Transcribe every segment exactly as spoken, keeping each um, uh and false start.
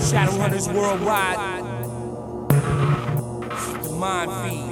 Shadow Hunters worldwide. The Mind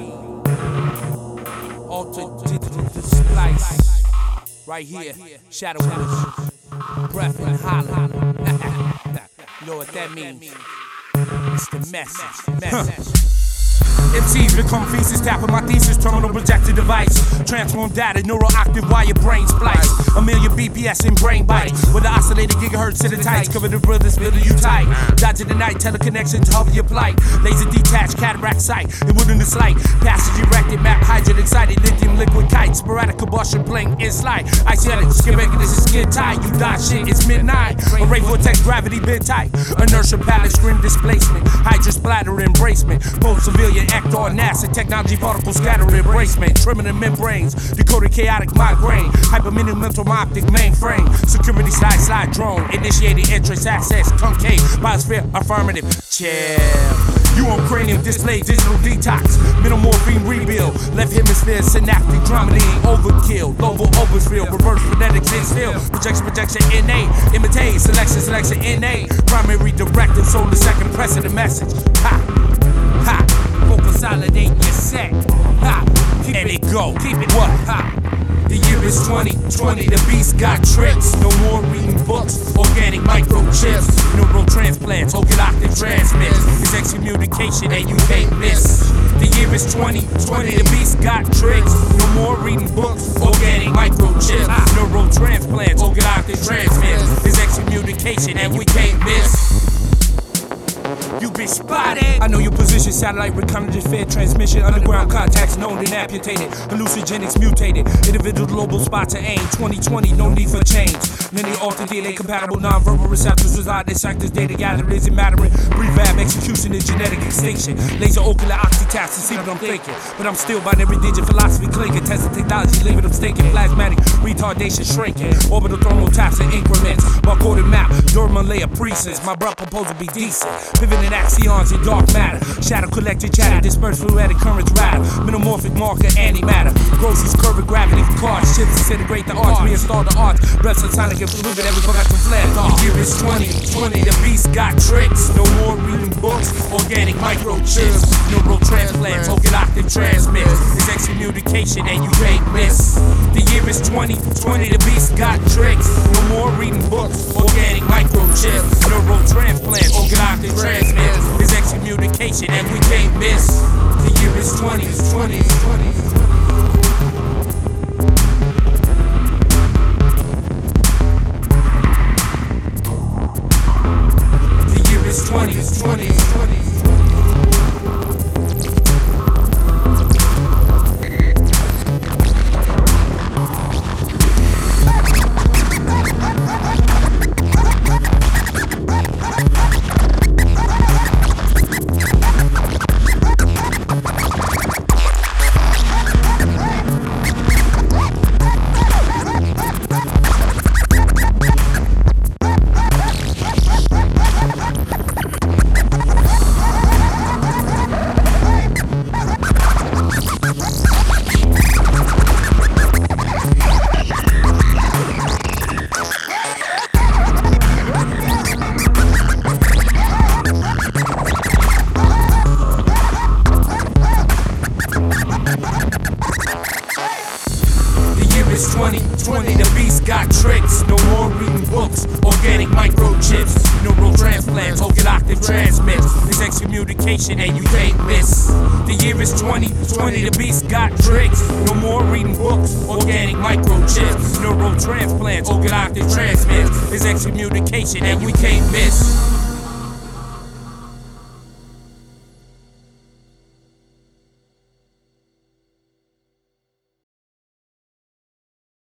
Feed. Altered digital splice. Right here. Shadow Hunters. Breath and holler. You know what that means? It's the message. Message. M Cs become feces, tapping my thesis, terminal projector device. Transform data, neural octave wire brain splice. A million B P S in brain bites. With the oscillator gigahertz to the tights. Cover the brothers, building you tight. Dodging the night, teleconnection to hover your plight. Laser detached, cataract sight. In wilderness light. Passage erected, map hydrant excited. Lithium liquid kite. Sporadic combustion, blink in slide. Iceanic, skin mechanism, skin tight. You die shit, it's midnight. Array vortex, gravity bit tight. Inertia palette, screen displacement. Hydra splatter, embracement. Post civilian, ector, NASA, technology, particle scatter, embracement. Trimming the membranes, decoding chaotic migraine. Hyperminimal mental optic mainframe. Security slide, slide drone. Initiating entrance access, concave. Biosphere, affirmative. Chill. You on cranium display, digital detox. Middle morphine rebuild. Left hemisphere, synaptic dramedy. Overkill. Global overfield. Reverse phonetics instill. Projection, projection, N A. Imitate. Selection, selection, N A. Primary directive, solar second precedent message. Ha. Ha. Consolidate your set. Ha. Keep and it, it go. Keep it what? Ha. The year is twenty twenty, the beast got tricks. No more reading books, organic microchips. Neural transplants, Oakland octave transmits. It's excommunication and you can't miss. The year is twenty twenty, the beast got tricks. No more reading books, organic microchips. Neural transplants, Oakland octave transmits. It's excommunication and we can't miss. You been spotted. I know your position, satellite reconnaissance, fed transmission, underground contacts known and amputated, hallucinogenics mutated, individual global spots to aim. twenty twenty, no need for change. Many often D N A compatible, non-verbal receptors reside in sectors, data gathering isn't mattering. Prefab execution is genetic extinction. Laser ocular oxytaps to see what I'm thinking, but I'm still binary digit philosophy clinking. Testing technology, leaving them stinking. Plasmatic retardation shrinking. Orbital thermal taps and increments. Barcoded map, Durman layer presence. My bruh proposal be decent. Pivoting axions in dark matter. Shadow collected chatter, dispersed fluidic currents rattle. Metamorphic marker, antimatter. Grossi's curved gravity cards. Chips disintegrate the arts, reinstall the arts. Breaths of sonic and fluid, every forgot to flare. The year is twenty twenty, the beast got tricks. No more reading books, organic microchips. Neural transplants, Oakland octave transmits. It's excommunication and you can't miss. The year is twenty twenty, the beast got tricks. No more reading books, organic microchips. Neural transplants, Oakland octave transmits. It's excommunication and we can't miss. The year is twenty twenty. The year is twenty twenty. It's twenty twenty, the beast got tricks. No more reading books, organic microchips. Neural transplants, Oakland octave transmits. It's excommunication and you can't miss. The year is twenty twenty, the beast got tricks. No more reading books, organic microchips. Neural transplants, Oakland octave transmits. It's excommunication and we can't miss.